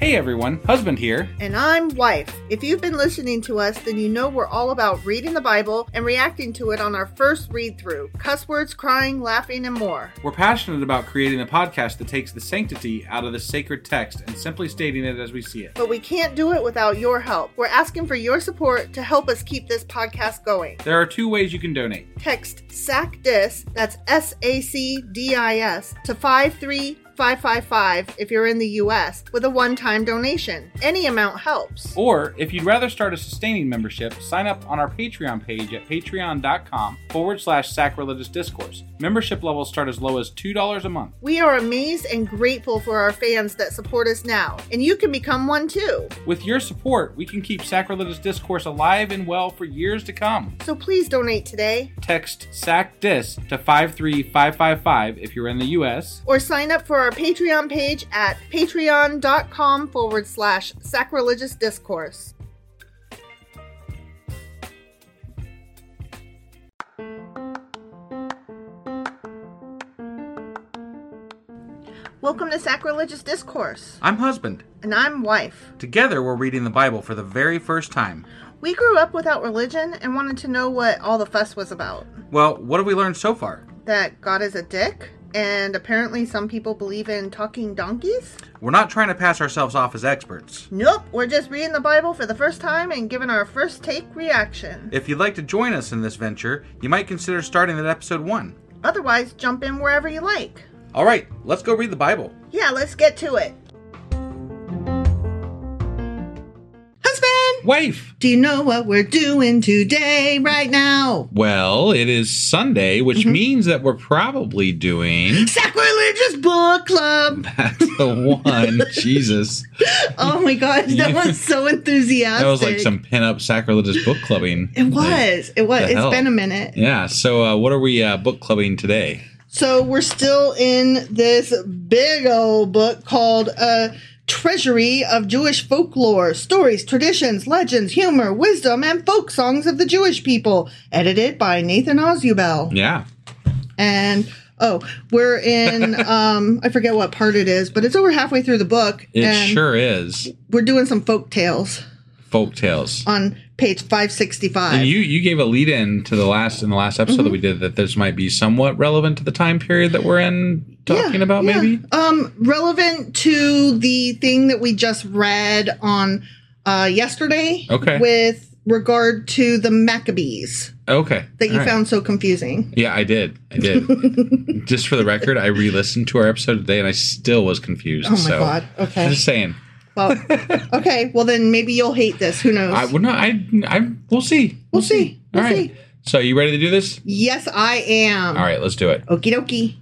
Hey everyone, Husband here. And I'm Wife. If you've been listening to us, then you know we're all about reading the Bible and reacting to it on our first read-through. Cuss words, crying, laughing, and more. We're passionate about creating a podcast that takes the sanctity out of the sacred text and simply stating it as we see it. But we can't do it without your help. We're asking for your support to help us keep this podcast going. There are two ways you can donate. Text SACDIS, that's SACDIS, to 53555 if you're in the U.S. with a one-time donation. Any amount helps. Or, if you'd rather start a sustaining membership, sign up on our Patreon page at patreon.com/sacrilegious discourse. Membership levels start as low as $2 a month. We are amazed and grateful for our fans that support us now, and you can become one too. With your support, we can keep Sacrilegious Discourse alive and well for years to come. So please donate today. Text SACDIS to 53555 if you're in the U.S. Or sign up for our Patreon page at patreon.com/sacrilegious discourse. Welcome to Sacrilegious Discourse. I'm Husband. And I'm Wife. Together, we're reading the Bible for the very first time. We grew up without religion and wanted to know what all the fuss was about. Well, what have we learned so far? That God is a dick, and apparently some people believe in talking donkeys. We're not trying to pass ourselves off as experts. Nope, we're just reading the Bible for the first time and giving our first take reaction. If you'd like to join us in this venture, you might consider starting at episode 1. Otherwise, jump in wherever you like. All right, let's go read the Bible. Yeah, let's get to it. Husband! Wife! Do you know what we're doing today, right now? Well, it is Sunday, which means that we're probably doing... Sacrilegious Book Club! That's the one. Jesus. Oh my gosh, that was so enthusiastic. That was like some pin-up sacrilegious book clubbing. It was. It's been a minute. Yeah, so what are we book clubbing today? So we're still in this big old book called Treasury of Jewish Folklore, Stories, Traditions, Legends, Humor, Wisdom, and Folk Songs of the Jewish People, edited by Nathan Osubel. Yeah. And, we're in, I forget what part it is, but it's over halfway through the book. It sure is. We're doing some folk tales. Folk tales. On page 565. And you gave a lead-in to the last episode that we did that this might be somewhat relevant to the time period that we're in talking about, maybe? Relevant to the thing that we just read on yesterday. Okay. With regard to the Maccabees. Okay. That you found so confusing. Yeah, I did. Just for the record, I re-listened to our episode today and I still was confused. Oh my God. Okay. Just saying. Well, okay. Well, then maybe you'll hate this. Who knows? We'll see. We'll see. All right. So, you ready to do this? Yes, I am. All right, let's do it. Okie dokie.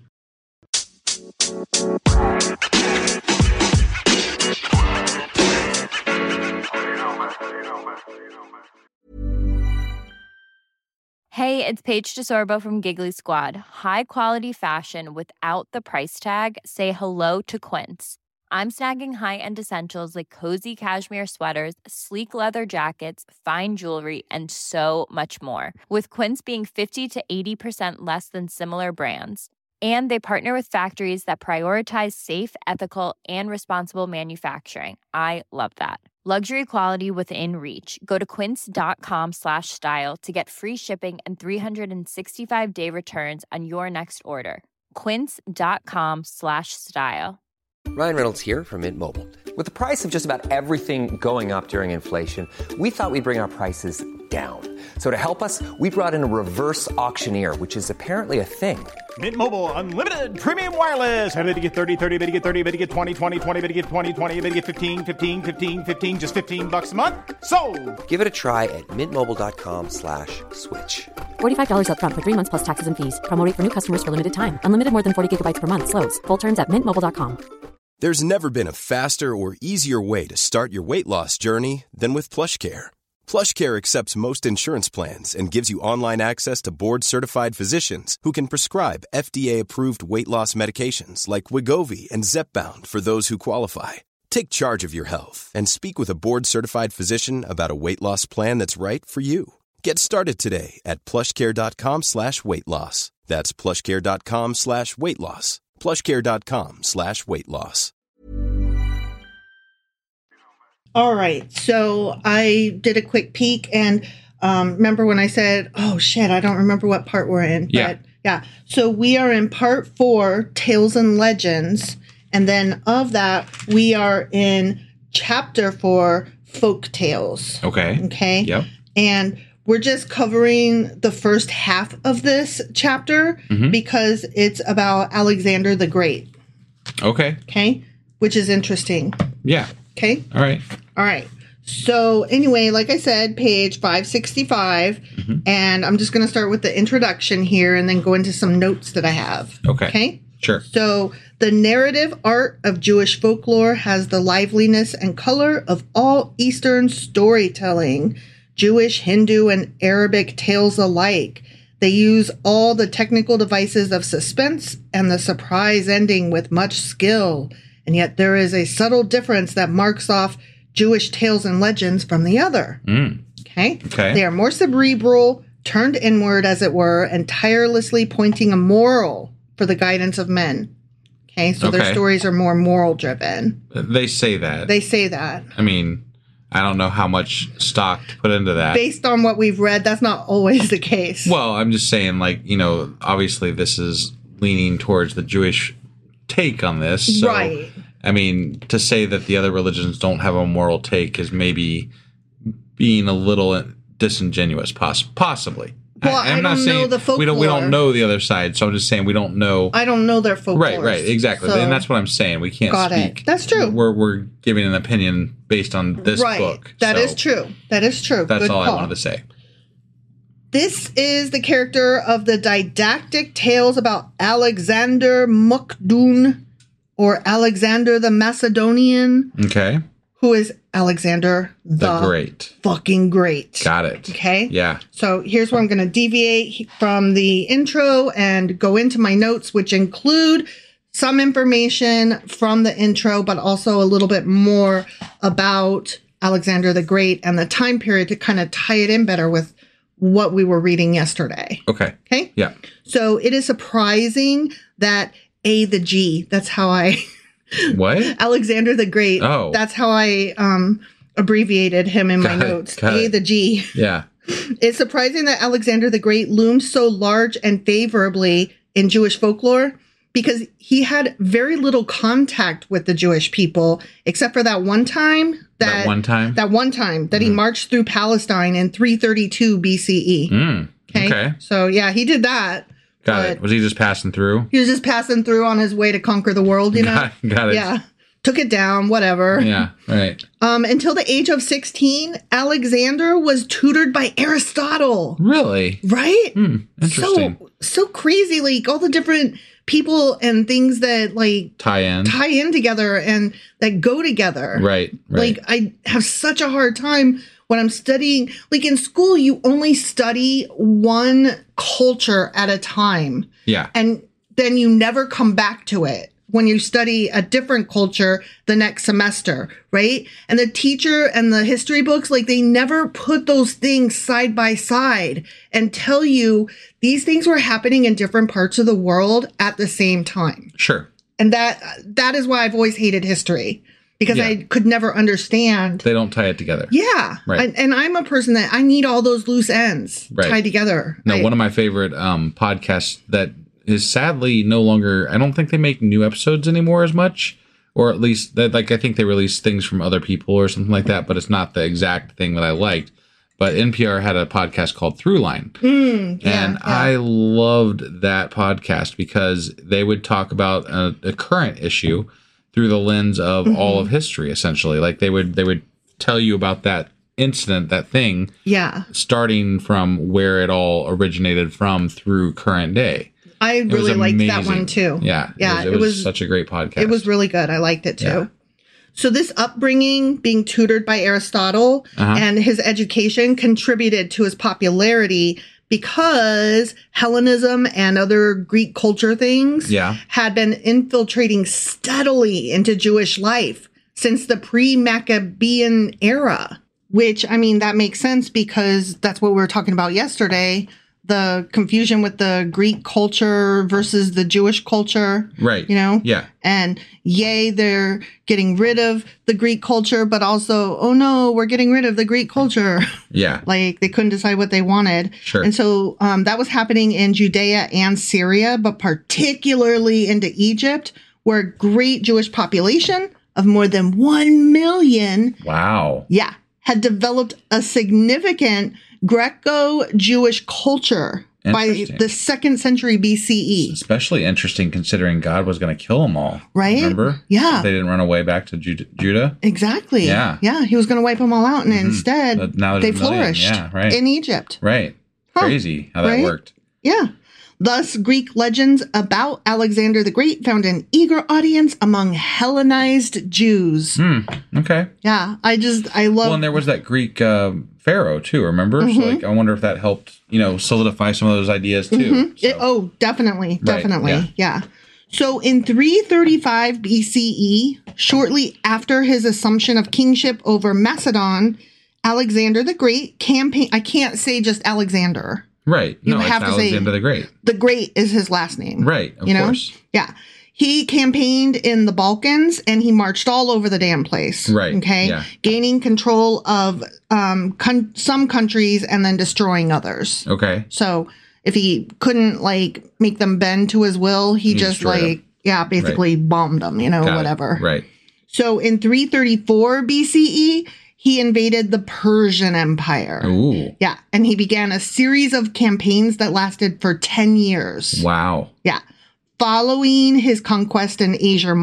Hey, it's Paige DeSorbo from Giggly Squad. High quality fashion without the price tag. Say hello to Quince. I'm snagging high-end essentials like cozy cashmere sweaters, sleek leather jackets, fine jewelry, and so much more. With Quince being 50 to 80% less than similar brands. And they partner with factories that prioritize safe, ethical, and responsible manufacturing. I love that. Luxury quality within reach. Go to quince.com/style to get free shipping and 365-day returns on your next order. Quince.com/style. Ryan Reynolds here from Mint Mobile. With the price of just about everything going up during inflation, we thought we'd bring our prices down. So to help us, we brought in a reverse auctioneer, which is apparently a thing. Mint Mobile Unlimited Premium Wireless. How to get 30, 30, bit to get 30, bit to get 20, 20, 20, bit to get 20, 20, bit to get 15, 15, 15, 15, just $15 a month? Sold! Give it a try at mintmobile.com/switch. $45 up front for 3 months plus taxes and fees. Promo rate for new customers for limited time. Unlimited more than 40 gigabytes per month. Slows full terms at mintmobile.com. There's never been a faster or easier way to start your weight loss journey than with PlushCare. PlushCare accepts most insurance plans and gives you online access to board-certified physicians who can prescribe FDA-approved weight loss medications like Wegovy and Zepbound for those who qualify. Take charge of your health and speak with a board-certified physician about a weight loss plan that's right for you. Get started today at plushcare.com/weight-loss. That's plushcare.com/weight-loss. plushcare.com/weight-loss. All right. So I did a quick peek and remember when I said, oh, shit, I don't remember what part we're in. Yeah. But yeah. So we are in part 4, Tales and Legends. And then of that, we are in chapter 4, Folk Tales. Okay. Okay. Yep. And we're just covering the first half of this chapter because it's about Alexander the Great. Okay. Okay. Which is interesting. Yeah. Okay. All right. All right. So anyway, like I said, page 565, and I'm just going to start with the introduction here and then go into some notes that I have. Okay. Okay? Sure. So the narrative art of Jewish folklore has the liveliness and color of all Eastern storytelling, Jewish, Hindu, and Arabic tales alike. They use all the technical devices of suspense and the surprise ending with much skill. And yet there is a subtle difference that marks off Jewish tales and legends from the other. Okay? They are more cerebral, turned inward, as it were, and tirelessly pointing a moral for the guidance of men. Okay? So their stories are more moral driven. They say that. They say that. I mean, I don't know how much stock to put into that. Based on what we've read, that's not always the case. Well, I'm just saying, like, you know, obviously this is leaning towards the Jewish take on this. So, right. I mean, to say that the other religions don't have a moral take is maybe being a little disingenuous, possibly. Well, I'm not saying know the folklore. We don't know the other side, so I'm just saying we don't know. I don't know their folklore. Right, exactly, so, and that's what I'm saying. We can't speak. It. That's true. We're giving an opinion based on this book. That is true. That is true. That's Good all call. I wanted to say. This is the character of the didactic tales about Alexander Mukdun, or Alexander the Macedonian. Okay. Who is Alexander the Great. Fucking Great. Got it. Okay? Yeah. So here's where I'm going to deviate from the intro and go into my notes, which include some information from the intro, but also a little bit more about Alexander the Great and the time period to kind of tie it in better with what we were reading yesterday. Okay. Okay? Yeah. So it is surprising that the G, that's how I... What? Alexander the Great. Oh. That's how I abbreviated him in my notes. The G. Yeah. It's surprising that Alexander the Great loomed so large and favorably in Jewish folklore because he had very little contact with the Jewish people, except for that one time that he marched through Palestine in 332 BCE. Okay. So yeah, he did that. Got it. Was he just passing through? He was just passing through on his way to conquer the world, you know? Got it. Yeah. Took it down, whatever. Yeah, right. Until the age of 16, Alexander was tutored by Aristotle. Really? Right? Interesting. So crazy, like all the different people and things that like tie in together and that go together. Right. Like I have such a hard time when I'm studying, like in school, you only study one culture at a time. Yeah. And then you never come back to it when you study a different culture the next semester, right? And the teacher and the history books, like they never put those things side by side and tell you these things were happening in different parts of the world at the same time. Sure. And that is why I've always hated history. Because I could never understand. They don't tie it together. Yeah. Right. And I'm a person that I need all those loose ends tied together. No, one of my favorite podcasts that is sadly no longer, I don't think they make new episodes anymore as much. Or at least, I think they release things from other people or something like that. But it's not the exact thing that I liked. But NPR had a podcast called Throughline. And I loved that podcast because they would talk about a current issue through the lens of all of history, essentially. Like they would tell you about that incident, that thing, starting from where it all originated from through current day. I really liked that one too. Yeah. It was such a great podcast. It was really good. I liked it too. Yeah. So this upbringing, being tutored by Aristotle and his education contributed to his popularity because Hellenism and other Greek culture things had been infiltrating steadily into Jewish life since the pre-Maccabean era, which, I mean, that makes sense because that's what we were talking about yesterday. the confusion with the Greek culture versus the Jewish culture. Right. You know? Yeah. And they're getting rid of the Greek culture, but also, oh no, we're getting rid of the Greek culture. Yeah. Like they couldn't decide what they wanted. Sure. And so that was happening in Judea and Syria, but particularly into Egypt, where a great Jewish population of more than 1 million. Wow. Yeah. Had developed a significant Greco-Jewish culture by the 2nd century BCE. Especially interesting considering God was going to kill them all. Right? Remember? Yeah. They didn't run away back to Judah. Exactly. Yeah. Yeah. He was going to wipe them all out. And instead, But now they there's a million. flourished Yeah, right. in Egypt. Right. Huh. Crazy how that Right? worked. Yeah. Thus, Greek legends about Alexander the Great found an eager audience among Hellenized Jews. Okay. Yeah. I love... Well, and there was that Greek pharaoh too, remember? So like, I wonder if that helped, solidify some of those ideas too. So. Definitely. Right, Definitely. Yeah. So in 335 BCE, shortly after his assumption of kingship over Macedon, Alexander the Great campaigned... I can't say just Alexander. Right. You No, have it's to say Alexander the Great. The Great is his last name. Right. Of course. Yeah. He campaigned in the Balkans and he marched all over the damn place. Right. Okay. Yeah. Gaining control of some countries and then destroying others. Okay. So if he couldn't make them bend to his will, he just destroyed them. basically bombed them, Got it. whatever. Right. So in 334 BCE, he invaded the Persian Empire. Ooh. Yeah. And he began a series of campaigns that lasted for 10 years. Wow. Yeah. Following his conquest in Asia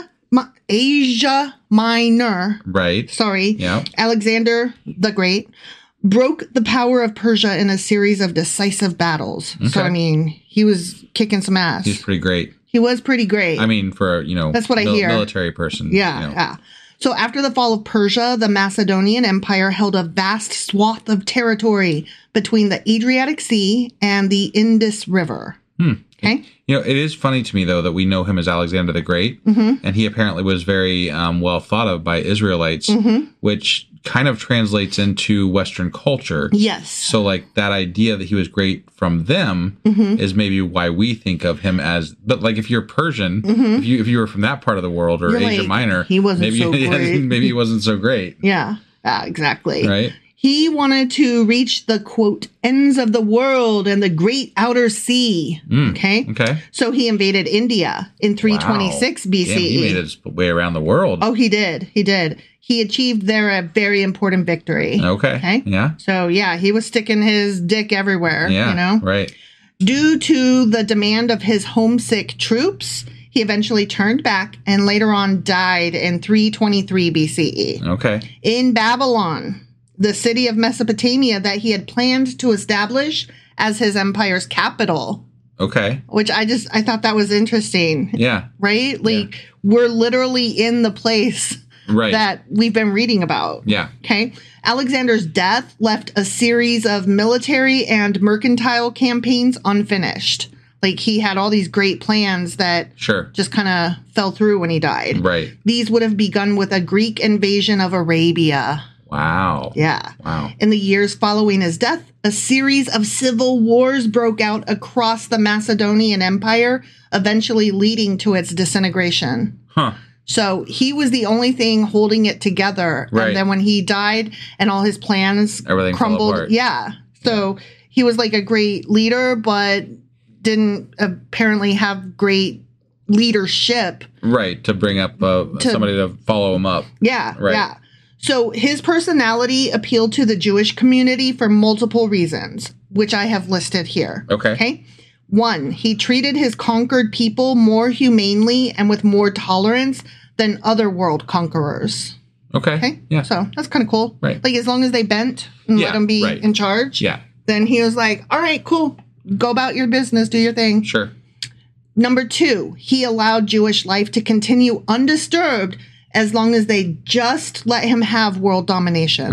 Minor, Right. Yeah. Alexander the Great broke the power of Persia in a series of decisive battles. So, he was kicking some ass. He's pretty great. He was pretty great. For, that's what I hear. Military person. Yeah. Yeah. So after the fall of Persia, the Macedonian Empire held a vast swath of territory between the Adriatic Sea and the Indus River. Okay. It is funny to me, though, that we know him as Alexander the Great, and he apparently was very well thought of by Israelites, which kind of translates into Western culture. Yes. So, that idea that he was great from them is maybe why we think of him as. But if you're Persian, if you were from that part of the world or You're Asia Minor, he wasn't so great. Maybe he wasn't so great. Yeah. Exactly. Right. He wanted to reach the, quote, ends of the world and the great outer sea. Okay. Okay. So he invaded India in 326 BCE. Damn, he made his way around the world. Oh, he did. He did. He achieved there a very important victory. Okay. Yeah. So, he was sticking his dick everywhere. Yeah. Right. Due to the demand of his homesick troops, he eventually turned back and later on died in 323 BCE. Okay. In Babylon, the city of Mesopotamia that he had planned to establish as his empire's capital. Okay. Which I thought that was interesting. Yeah. Right? We're literally in the place that we've been reading about. Yeah. Okay. Alexander's death left a series of military and mercantile campaigns unfinished. He had all these great plans that just kind of fell through when he died. Right. These would have begun with a Greek invasion of Arabia. Wow. Yeah. Wow. In the years following his death, a series of civil wars broke out across the Macedonian Empire, eventually leading to its disintegration. Huh. So he was the only thing holding it together. Right. And then when he died and all his plans Everything crumbled. fell apart. Yeah. So he was a great leader, but didn't apparently have great leadership. Right. To bring up somebody to follow him up. Yeah. Right. Yeah. So his personality appealed to the Jewish community for multiple reasons, which I have listed here. Okay. 1, he treated his conquered people more humanely and with more tolerance than other world conquerors. Okay. Yeah. So that's kind of cool. Right. As long as they bent and let him be in charge. Yeah. Then he was like, all right, cool. Go about your business. Do your thing. Sure. Number 2, he allowed Jewish life to continue undisturbed as long as they just let him have world domination.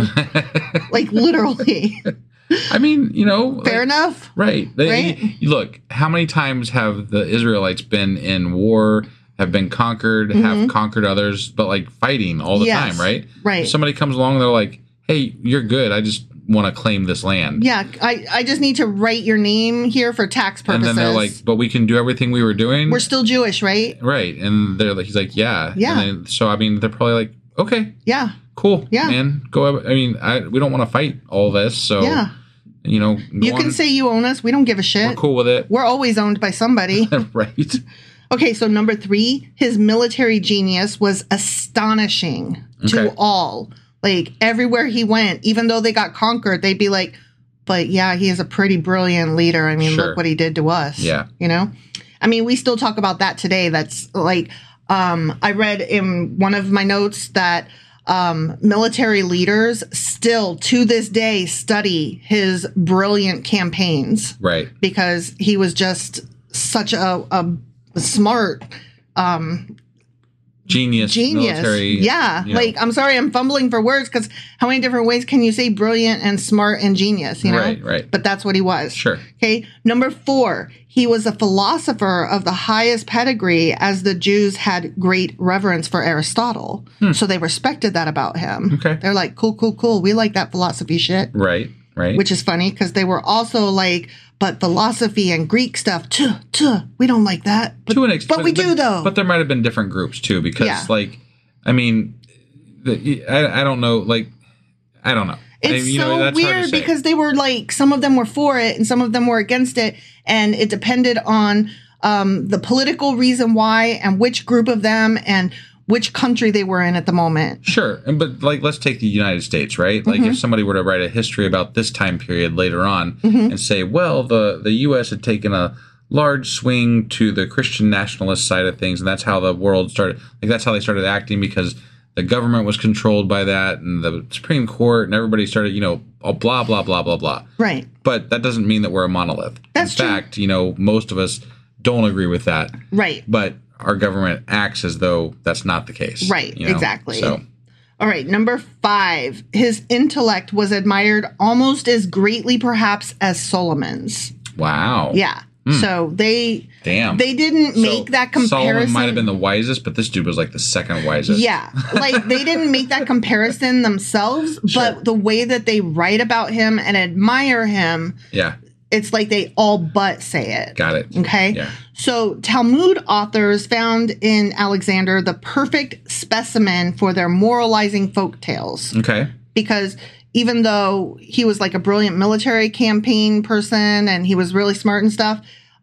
Literally. Fair enough. Right. Right? Look, how many times have the Israelites been in war, have been conquered, have conquered others, but fighting all the time, right? Right. If somebody comes along, they're like, hey, you're good. I just want to claim this land. Yeah, I just need to write your name here for tax purposes. And then they're like, but we can do everything we were doing. We're still Jewish, right? Right. And they're like, he's like, yeah. Yeah. And then, so, I mean, they're probably like, okay. Yeah. Cool. Yeah. Man, go. I mean, we don't want to fight all this. So, yeah. You know, you can say you own us. We don't give a shit. We're cool with it. We're always owned by somebody. Right. Okay, so number 3, his military genius was astonishing to all. Like, everywhere he went, even though they got conquered, they'd be like, but yeah, he is a pretty brilliant leader. I mean, look what he did to us. Yeah. You know? I mean, we still talk about that today. That's like, I read in one of my notes that military leaders still to this day study his brilliant campaigns. Right. Because he was just such a smart genius military. Yeah. You know. Like, I'm sorry, I'm fumbling for words because how many different ways can you say brilliant and smart and genius, you know? Right. But that's what he was. Sure. Okay. Number 4, he was a philosopher of the highest pedigree, as the Jews had great reverence for Aristotle. So they respected that about him. Okay. They're like, cool. We like that philosophy shit. Right. Which is funny because they were also like, but philosophy and Greek stuff, we don't like that. But, to an extent, but we do, though. But there might have been different groups, too, because, like, I mean, I don't know. Like, I don't know. It's that's hard to weird say. because they were like, some of them were for it and some of them were against it. And it depended on the political reason why and which group of them and which country they were in at the moment. Sure. But, like, let's take the United States, right? Like, if somebody were to write a history about this time period later on and say, well, the U.S. had taken a large swing to the Christian nationalist side of things, and that's how the world started. Like, that's how they started acting because the government was controlled by that and the Supreme Court and everybody started, blah, blah, blah, blah, blah. Right. But that doesn't mean that we're a monolith. That's true. In fact, most of us don't agree with that. Right. But our government acts as though that's not the case. Right, exactly. So, all right, number 5, his intellect was admired almost as greatly, perhaps, as Solomon's. wow. Yeah. So they didn't make that comparison. Solomon might have been the wisest, but this dude was like the second wisest. Yeah. Like, they didn't make that comparison themselves, but the way that they write about him and admire him, it's like they all but say it. Got it. Okay? Yeah. So Talmud authors found in Alexander the perfect specimen for their moralizing folk tales. Okay. Because even though he was like a brilliant military campaign person and he was really smart and stuff,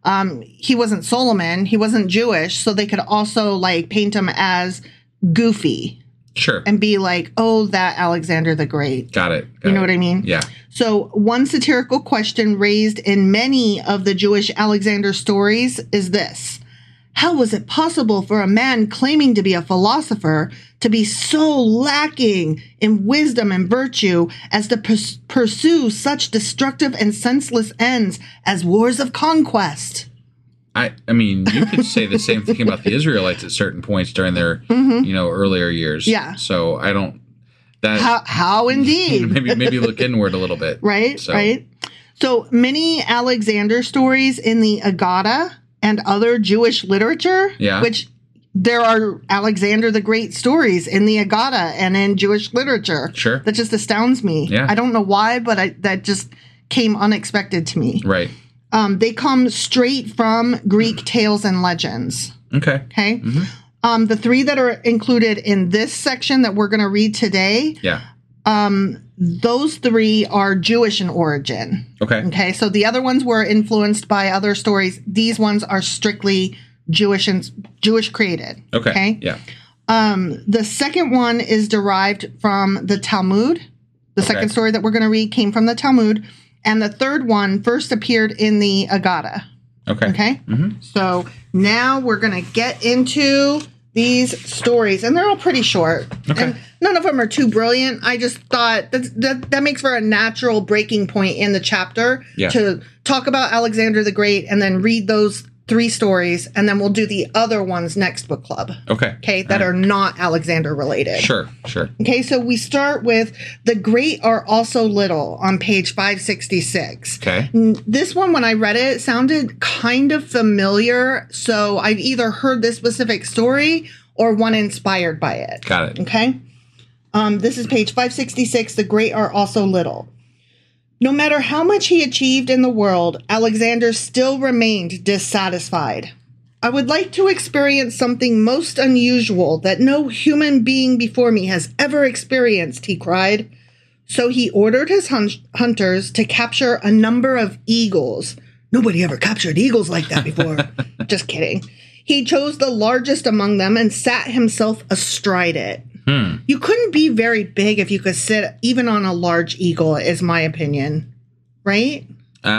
he wasn't Solomon. He wasn't Jewish. So they could also like paint him as goofy. Sure. And be like, oh, that Alexander the Great. Got it. You know what I mean? Yeah. So one satirical question raised in many of the Jewish Alexander stories is this. How was it possible for a man claiming to be a philosopher to be so lacking in wisdom and virtue as to pursue such destructive and senseless ends as wars of conquest? I mean, you could say the same thing about the Israelites at certain points during their, earlier years. Yeah. So I don't. That how indeed? maybe look inward a little bit. Right. So many Alexander stories in the Aggadah and other Jewish literature, which there are Alexander the Great stories in the Aggadah and in Jewish literature. Sure. That just astounds me. Yeah. I don't know why, but that just came unexpected to me. Right. They come straight from Greek tales and legends. Okay. Okay. The 3 that are included in this section that we're going to read today. Yeah. Those 3 are Jewish in origin. Okay. Okay. So the other ones were influenced by other stories. These ones are strictly Jewish created. Okay. Yeah. The second one is derived from the Talmud. The second story that we're going to read came from the Talmud. And the third one first appeared in the Aggadah. Okay. Okay. So now we're going to get into these stories, and they're all pretty short. Okay. And none of them are too brilliant. I just thought that makes for a natural breaking point in the chapter to talk about Alexander the Great and then read those 3 stories, and then we'll do the other ones next book club. Okay. That are not Alexander related. Sure. Okay, so we start with The Great Are Also Little on page 566. Okay. This one, when I read it, sounded kind of familiar, so I've either heard this specific story or one inspired by it. Got it. Okay. This is page 566, The Great Are Also Little. No matter how much he achieved in the world, Alexander still remained dissatisfied. I would like to experience something most unusual that no human being before me has ever experienced, he cried. So he ordered his hunters to capture a number of eagles. Nobody ever captured eagles like that before. Just kidding. He chose the largest among them and sat himself astride it. You couldn't be very big if you could sit even on a large eagle, is my opinion. Right?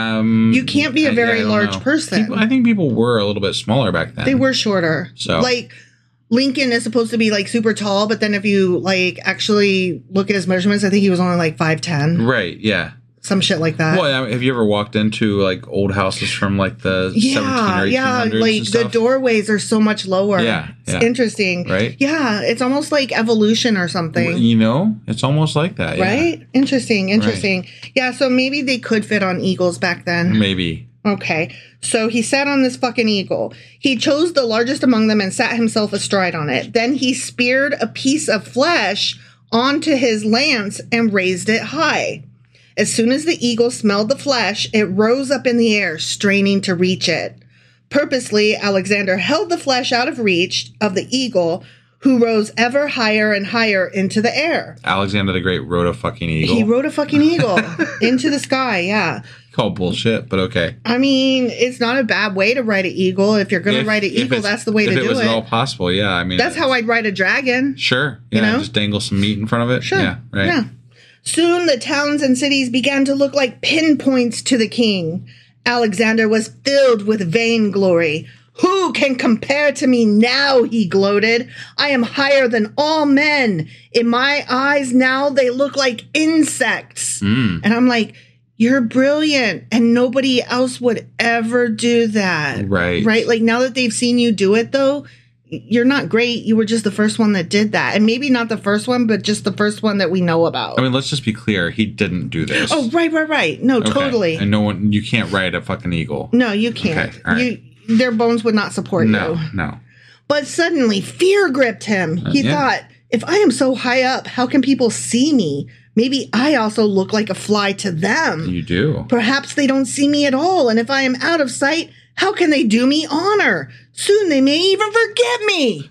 You can't be a very large person. I think people were a little bit smaller back then. They were shorter. So, like, Lincoln is supposed to be, like, super tall, but then if you, like, actually look at his measurements, I think he was only, like, 5'10". Right, yeah. Some shit like that. Well, have you ever walked into, like, old houses from, like, the 17 or 1800s like, and stuff? the doorways are so much lower. Yeah. It's interesting. Right? Yeah, it's almost like evolution or something. You know, it's almost like that, Right? Yeah. Interesting. Right. Yeah, so maybe they could fit on eagles back then. Maybe. Okay, so he sat on this fucking eagle. He chose the largest among them and sat himself astride on it. Then he speared a piece of flesh onto his lance and raised it high. As soon as the eagle smelled the flesh, it rose up in the air, straining to reach it. Purposely, Alexander held the flesh out of reach of the eagle, who rose ever higher and higher into the air. Alexander the Great rode a fucking eagle. He rode a fucking eagle into the sky, yeah. Called bullshit, but okay. I mean, it's not a bad way to ride an eagle. If you're going to ride an eagle, that's the way to do it. If it was at all possible, yeah. I mean, that's how I'd ride a dragon. Sure. Yeah, you know? Just dangle some meat in front of it. Sure. Yeah, right. Yeah. Soon the towns and cities began to look like pinpoints to the king. Alexander was filled with vainglory. Who can compare to me now, he gloated. I am higher than all men. In my eyes now, they look like insects. And I'm like, you're brilliant, and nobody else would ever do that. Right. Right? Like, now that they've seen you do it, though, you're not great. You were just the first one that did that. And maybe not the first one, but just the first one that we know about. I mean, let's just be clear. He didn't do this. Oh, right. No, okay. Totally. And no one, you can't ride a fucking eagle. No, you can't. Okay. All right. Their bones would not support you. No. But suddenly, fear gripped him. He thought, if I am so high up, how can people see me? Maybe I also look like a fly to them. You do. Perhaps they don't see me at all. And if I am out of sight, how can they do me honor? Soon they may even forget me.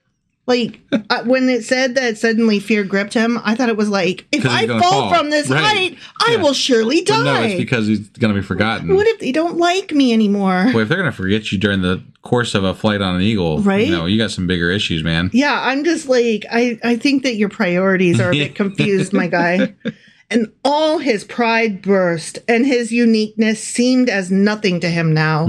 Like, when it said that suddenly fear gripped him, I thought it was like, if I fall from this height, I will surely die. But no, it's because he's going to be forgotten. What if they don't like me anymore? Well, if they're going to forget you during the course of a flight on an eagle, right? You got some bigger issues, man. Yeah, I'm just like, I think that your priorities are a bit confused, my guy. And all his pride burst, and his uniqueness seemed as nothing to him now.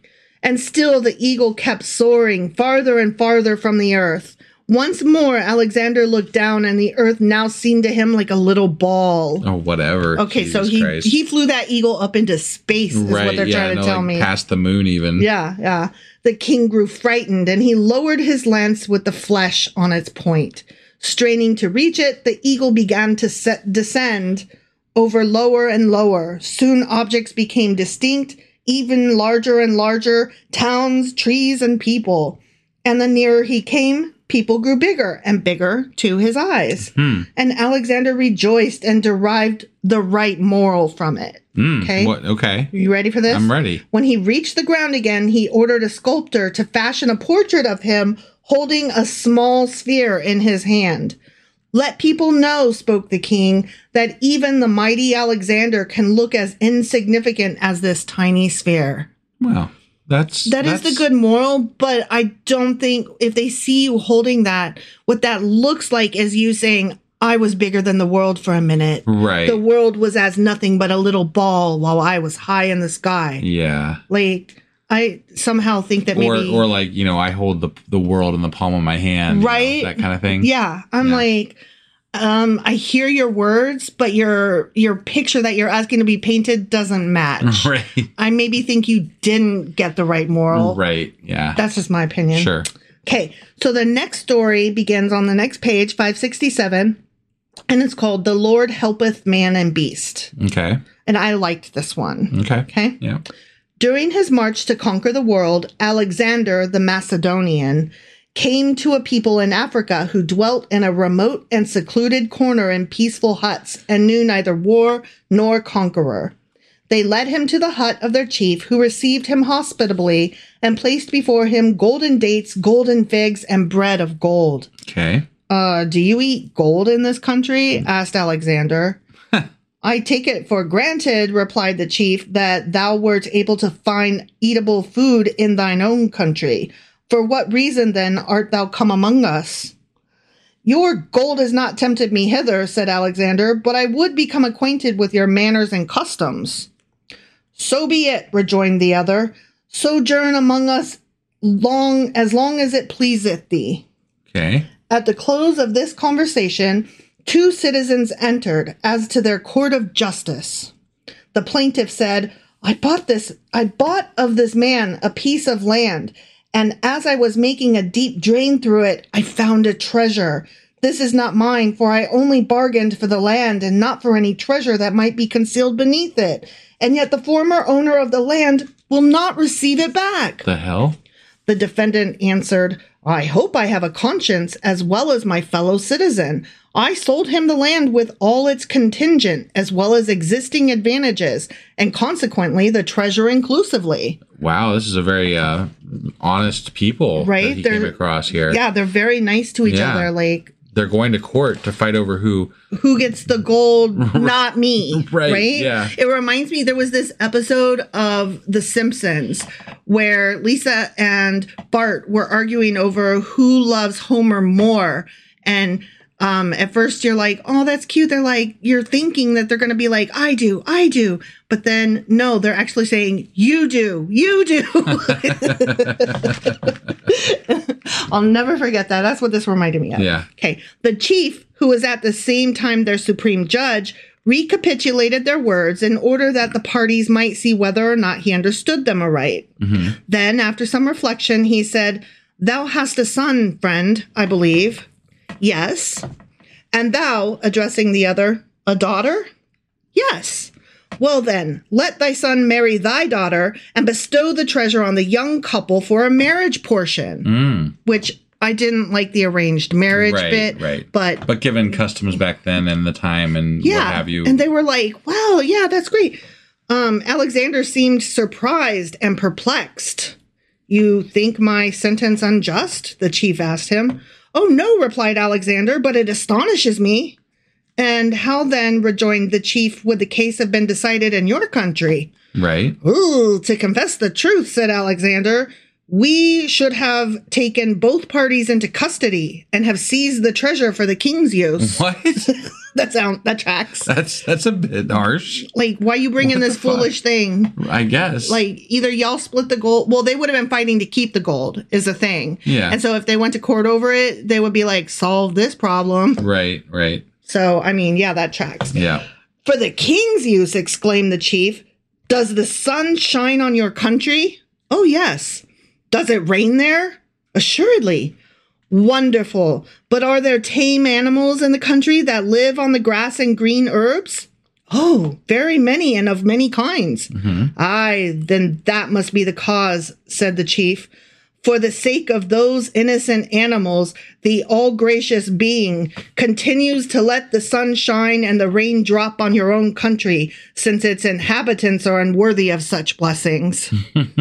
And still the eagle kept soaring farther and farther from the earth. Once more, Alexander looked down, and the earth now seemed to him like a little ball. Oh, whatever. Okay, Jesus so Christ. he flew that eagle up into space, is what they're trying to tell me. Past the moon, even. Yeah. The king grew frightened, and he lowered his lance with the flesh on its point. Straining to reach it, the eagle began to descend over lower and lower. Soon objects became distinct, even larger and larger, towns, trees, and people. And the nearer he came, people grew bigger and bigger to his eyes. And Alexander rejoiced and derived the right moral from it. Okay? Okay. You ready for this? I'm ready. When he reached the ground again, he ordered a sculptor to fashion a portrait of him holding a small sphere in his hand. Let people know, spoke the king, that even the mighty Alexander can look as insignificant as this tiny sphere. Wow. That is the good moral, but I don't think if they see you holding that, what that looks like is you saying, I was bigger than the world for a minute. Right. The world was as nothing but a little ball while I was high in the sky. Yeah. Like, I somehow think that maybe... Or like, I hold the world in the palm of my hand. Right. That kind of thing. Yeah. I'm like... I hear your words, but your picture that you're asking to be painted doesn't match. Right. I maybe think you didn't get the right moral. Right. Yeah. That's just my opinion. Sure. Okay. So the next story begins on the next page, 567, and it's called The Lord Helpeth Man and Beast. Okay. And I liked this one. Okay. Yeah. During his march to conquer the world, Alexander the Macedonian came to a people in Africa who dwelt in a remote and secluded corner in peaceful huts and knew neither war nor conqueror. They led him to the hut of their chief, who received him hospitably and placed before him golden dates, golden figs, and bread of gold. Okay. Do you eat gold in this country? Asked Alexander. I take it for granted, replied the chief, that thou wert able to find eatable food in thine own country. For what reason, then, art thou come among us? Your gold has not tempted me hither, said Alexander, but I would become acquainted with your manners and customs. So be it, rejoined the other. Sojourn among us long as it pleaseth thee. Okay. At the close of this conversation, 2 citizens entered as to their court of justice. The plaintiff said, I bought of this man a piece of land, and as I was making a deep drain through it, I found a treasure. This is not mine, for I only bargained for the land and not for any treasure that might be concealed beneath it. And yet the former owner of the land will not receive it back. The hell? The defendant answered, I hope I have a conscience as well as my fellow citizen. I sold him the land with all its contingent as well as existing advantages, and consequently the treasure inclusively. Wow, this is a very honest people right? that he came across here. Yeah, they're very nice to each other. Like, they're going to court to fight over who gets the gold, not me. Right? Yeah. It reminds me, there was this episode of The Simpsons where Lisa and Bart were arguing over who loves Homer more. And at first you're like, oh, that's cute. They're like, you're thinking that they're going to be like, I do. But then, no, they're actually saying, you do. I'll never forget that. That's what this reminded me of. Yeah. Okay. The chief, who was at the same time their supreme judge, recapitulated their words in order that the parties might see whether or not he understood them aright. Mm-hmm. Then, after some reflection, he said, Thou hast a son, friend, I believe. Yes. And thou, addressing the other, a daughter? Yes. Well then, let thy son marry thy daughter and bestow the treasure on the young couple for a marriage portion. Which I didn't like the arranged marriage bit. Right. But given customs back then and the time and what have you. And they were like, well, yeah, that's great. Alexander seemed surprised and perplexed. You think my sentence unjust? The chief asked him. Oh, no, replied Alexander, but it astonishes me. And how then, rejoined the chief, would the case have been decided in your country? Right. Ooh, to confess the truth, said Alexander, we should have taken both parties into custody and have seized the treasure for the king's use. What? That tracks. That's a bit harsh. Like, why you bringing this foolish thing? I guess. Like, either y'all split the gold. Well, they would have been fighting to keep the gold is the thing. Yeah. And so if they went to court over it, they would be like, solve this problem. Right. So, I mean, yeah, that tracks. Yeah. For the king's use, exclaimed the chief, does the sun shine on your country? Oh, yes. Does it rain there? Assuredly. Wonderful. But are there tame animals in the country that live on the grass and green herbs? Oh, very many and of many kinds. Mm-hmm. Aye, then that must be the cause, said the chief. For the sake of those innocent animals, the all-gracious being continues to let the sun shine and the rain drop on your own country, since its inhabitants are unworthy of such blessings.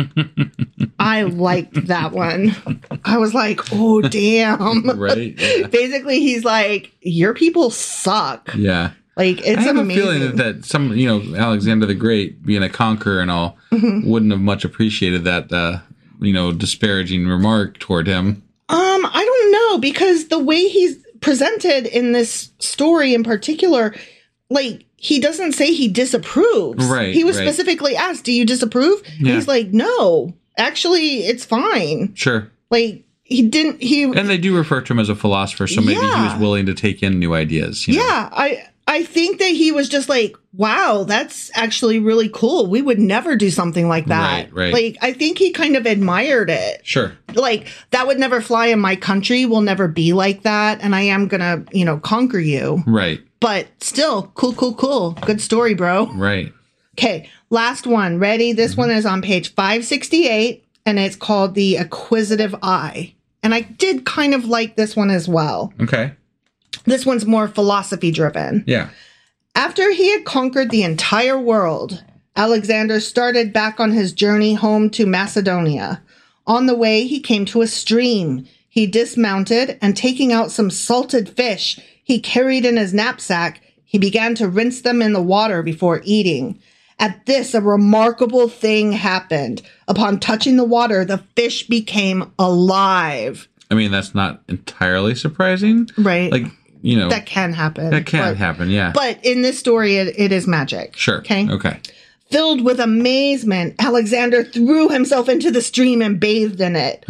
I liked that one. I was like, oh, damn. Right. Yeah. Basically, he's like, your people suck. Yeah. Like, it's I have amazing. a feeling that some, Alexander the Great, being a conqueror and all, wouldn't have much appreciated that, disparaging remark toward him. I don't know, because the way he's presented in this story in particular, like, he doesn't say he disapproves. Right. He was specifically asked, do you disapprove? Yeah. And he's like, no, actually, it's fine. Sure. Like, and they do refer to him as a philosopher, so maybe he was willing to take in new ideas. Yeah, I think that he was just like, wow, that's actually really cool. We would never do something like that. Right. Like, I think he kind of admired it. Sure. Like, that would never fly in my country. We'll never be like that. And I am going to, conquer you. Right. But still, cool. Good story, bro. Right. Okay, last one. Ready? This one is on page 568, and it's called The Acquisitive Eye. And I did kind of like this one as well. Okay. This one's more philosophy driven. Yeah. After he had conquered the entire world, Alexander started back on his journey home to Macedonia. On the way, he came to a stream. He dismounted, and taking out some salted fish he carried in his knapsack, he began to rinse them in the water before eating. At this, a remarkable thing happened. Upon touching the water, the fish became alive. I mean, that's not entirely surprising. Right. Like, you know. That can happen. That can happen, yeah. But in this story, it is magic. Sure. Okay. Filled with amazement, Alexander threw himself into the stream and bathed in it.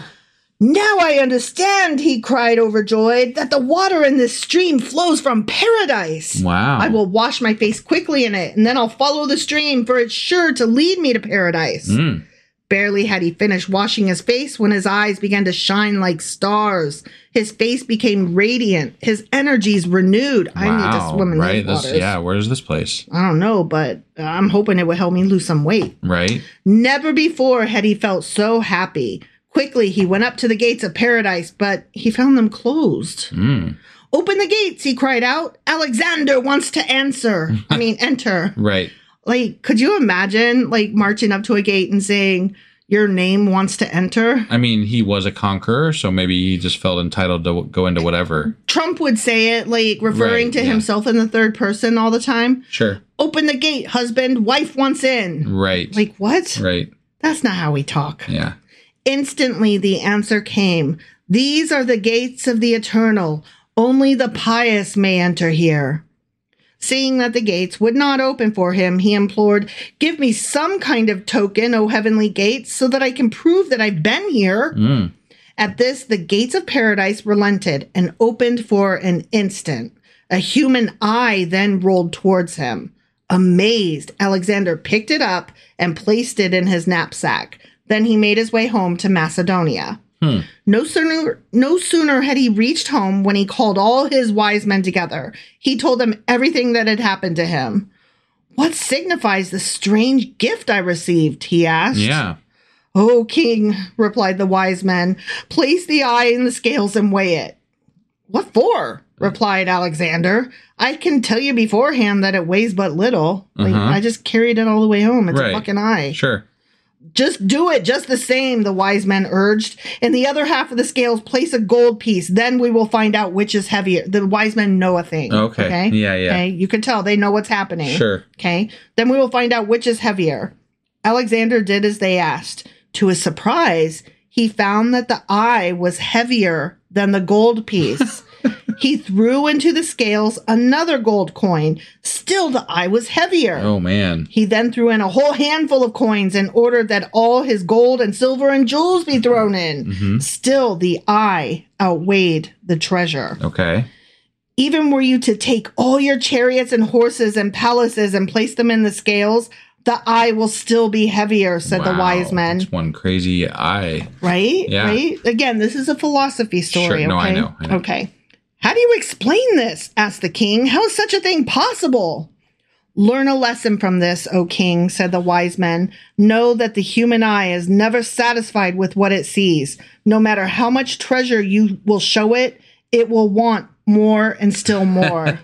Now I understand, he cried overjoyed, that the water in this stream flows from paradise. Wow. I will wash my face quickly in it, and then I'll follow the stream, for it's sure to lead me to paradise. Barely had he finished washing his face when his eyes began to shine like stars. His face became radiant. His energies renewed. Wow, I need to swim in these waters. Yeah, where's this place? I don't know, but I'm hoping it will help me lose some weight. Right. Never before had he felt so happy. Quickly, he went up to the gates of paradise, but he found them closed. Open the gates, he cried out. Alexander wants to enter. Right. Like, could you imagine, like, marching up to a gate and saying, your name wants to enter? I mean, he was a conqueror, so maybe he just felt entitled to go into whatever. Trump would say it, like, referring to himself in the third person all the time. Sure. Open the gate, husband. Wife wants in. Right. Like, what? Right. That's not how we talk. Yeah. Instantly, the answer came. These are the gates of the eternal. Only the pious may enter here. Seeing that the gates would not open for him, he implored, give me some kind of token, O heavenly gates, so that I can prove that I've been here. At this, the gates of paradise relented and opened for an instant. A human eye then rolled towards him. Amazed, Alexander picked it up and placed it in his knapsack. Then he made his way home to Macedonia. No sooner had he reached home when he called all his wise men together. He told them everything that had happened to him. What signifies the strange gift I received? He asked. Yeah. O king, replied the wise men, place the eye in the scales and weigh it. What for? Replied Alexander. I can tell you beforehand that it weighs but little. Like, I just carried it all the way home. It's a fucking eye. Sure. Just do it just the same, the wise men urged. In the other half of the scales, place a gold piece. Then we will find out which is heavier. The wise men know a thing. Okay. Yeah. Okay. You can tell they know what's happening. Sure. Okay. Then we will find out which is heavier. Alexander did as they asked. To his surprise, he found that the eye was heavier than the gold piece. He threw into the scales another gold coin. Still, the eye was heavier. Oh, man. He then threw in a whole handful of coins and ordered that all his gold and silver and jewels be thrown in. Still, the eye outweighed the treasure. Okay. Even were you to take all your chariots and horses and palaces and place them in the scales, the eye will still be heavier, said the wise men. That's one crazy eye. Right? Yeah. Right? Again, this is a philosophy story. Sure. No, okay? I know. Okay. How do you explain this? Asked the king. How is such a thing possible? Learn a lesson from this, O king, said the wise men. Know that the human eye is never satisfied with what it sees. No matter how much treasure you will show it, it will want more and still more.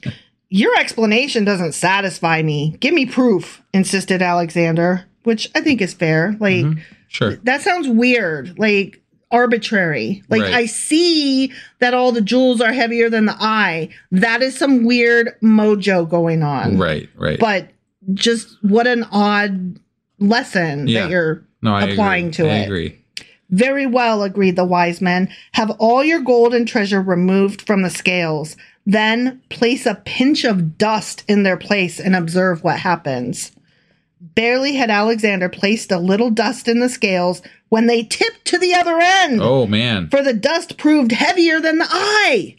Your explanation doesn't satisfy me. Give me proof, insisted Alexander, which I think is fair. Like, Sure. That sounds weird. Like, arbitrary. Like, Right. I see that all the jewels are heavier than the eye. That is some weird mojo going on. Right. But just what an odd lesson that you're applying to it. I agree. Very well, agreed the wise men. Have all your gold and treasure removed from the scales. Then place a pinch of dust in their place and observe what happens. Barely had Alexander placed a little dust in the scales when they tipped to the other end. Oh, man. For the dust proved heavier than the eye.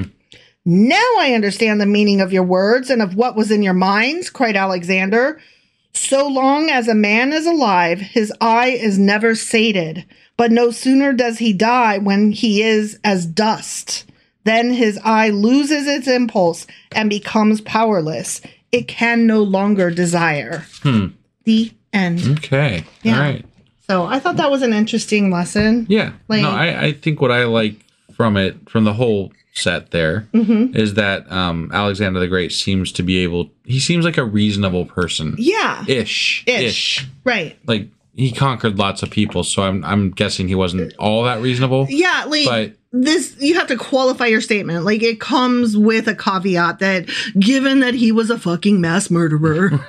Now I understand the meaning of your words and of what was in your minds, cried Alexander. So long as a man is alive, his eye is never sated. But no sooner does he die when he is as dust. Then his eye loses its impulse and becomes powerless. It can no longer desire. The end. Okay. Yeah. All right. So I thought that was an interesting lesson. Yeah. Like, no, I think what I like from the whole set there, is that Alexander the Great seems to be he seems like a reasonable person. Yeah. Ish. Right. Like, he conquered lots of people, so I'm guessing he wasn't all that reasonable. Yeah, like, this, you have to qualify your statement. Like, it comes with a caveat that, given that he was a fucking mass murderer.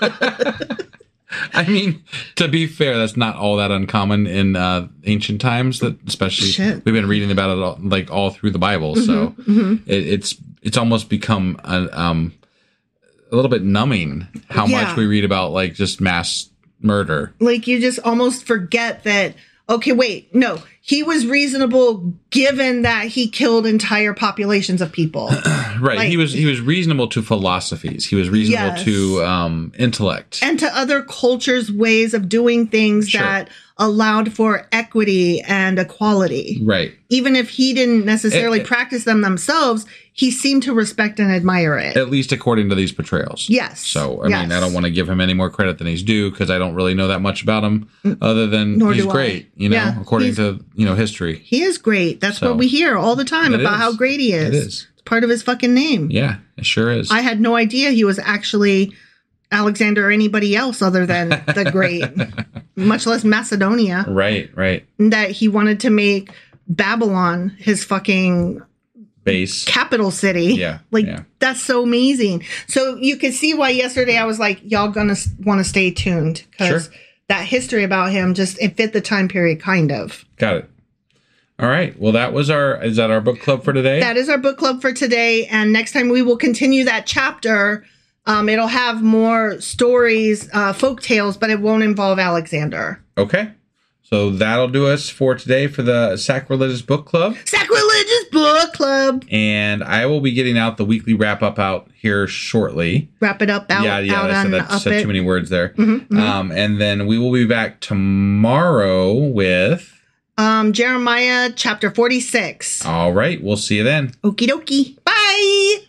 I mean, to be fair, that's not all that uncommon in ancient times. That especially we've been reading about it all through the Bible. So it's almost become a little bit numbing how much we read about like just mass murder. Like, you just almost forget that. Okay, wait, no, he was reasonable given that he killed entire populations of people. Right. Like, he was reasonable to philosophies. He was reasonable to intellect. And to other cultures' ways of doing things that allowed for equity and equality. Right. Even if he didn't necessarily practice them themselves, he seemed to respect and admire it. At least according to these portrayals. Yes. So, I mean, I don't want to give him any more credit than he's due because I don't really know that much about him other than he's great, according to, history. He is great. That's what we hear all the time about how great he is. It is. It's part of his fucking name. Yeah, it sure is. I had no idea he was actually Alexander or anybody else other than the Great, much less Macedonia. Right. That he wanted to make Babylon his fucking base capital city. Yeah. That's so amazing. So you can see why yesterday I was like, y'all gonna want to stay tuned because that history about him it fit the time period kind of. Got it. All right. Well, is that our book club for today? That is our book club for today. And next time we will continue that chapter. It'll have more stories, folk tales, but it won't involve Alexander. Okay. So that'll do us for today for the Sacrilegious Book Club. Sacrilegious Book Club. And I will be getting out the weekly wrap-up out here shortly. Wrap it up out. I said too many words there. And then we will be back tomorrow with... Jeremiah chapter 46. All right. We'll see you then. Okie dokie. Bye.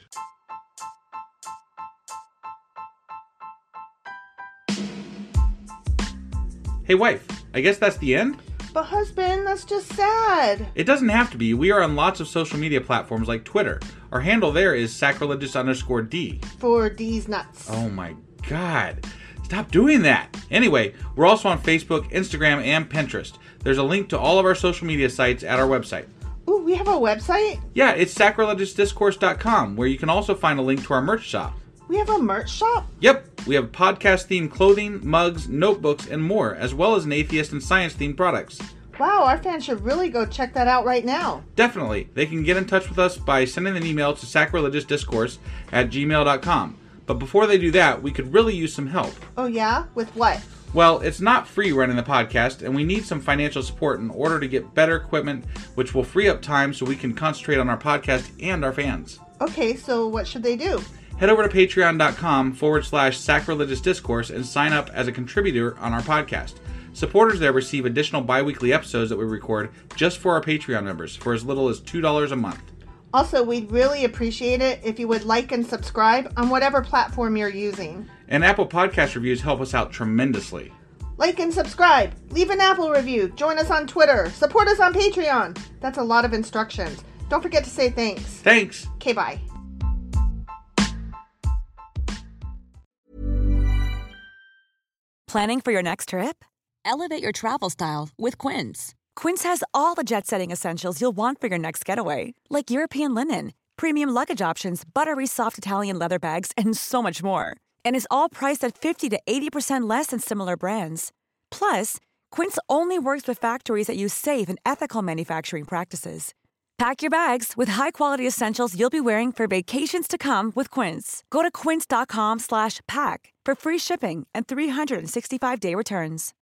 Hey, wife, I guess that's the end? But husband, that's just sad. It doesn't have to be. We are on lots of social media platforms like Twitter. Our handle there is sacrilegious_D. For D's nuts. Oh my God. Stop doing that. Anyway, we're also on Facebook, Instagram, and Pinterest. There's a link to all of our social media sites at our website. Ooh, we have a website? Yeah, it's sacrilegiousdiscourse.com, where you can also find a link to our merch shop. We have a merch shop? Yep, we have podcast-themed clothing, mugs, notebooks, and more, as well as an atheist and science-themed products. Wow, our fans should really go check that out right now. Definitely. They can get in touch with us by sending an email to sacrilegiousdiscourse@gmail.com. But before they do that, we could really use some help. Oh yeah? With what? Well, it's not free running the podcast, and we need some financial support in order to get better equipment, which will free up time so we can concentrate on our podcast and our fans. Okay, so what should they do? Head over to patreon.com/sacrilegiousdiscourse and sign up as a contributor on our podcast. Supporters there receive additional bi-weekly episodes that we record just for our Patreon members for as little as $2 a month. Also, we'd really appreciate it if you would like and subscribe on whatever platform you're using. And Apple Podcast reviews help us out tremendously. Like and subscribe. Leave an Apple review. Join us on Twitter. Support us on Patreon. That's a lot of instructions. Don't forget to say thanks. Thanks. Okay, bye. Planning for your next trip? Elevate your travel style with Quince. Quince has all the jet-setting essentials you'll want for your next getaway, like European linen, premium luggage options, buttery soft Italian leather bags, and so much more. And is all priced at 50 to 80% less than similar brands. Plus, Quince only works with factories that use safe and ethical manufacturing practices. Pack your bags with high-quality essentials you'll be wearing for vacations to come with Quince. Go to quince.com/pack for free shipping and 365-day returns.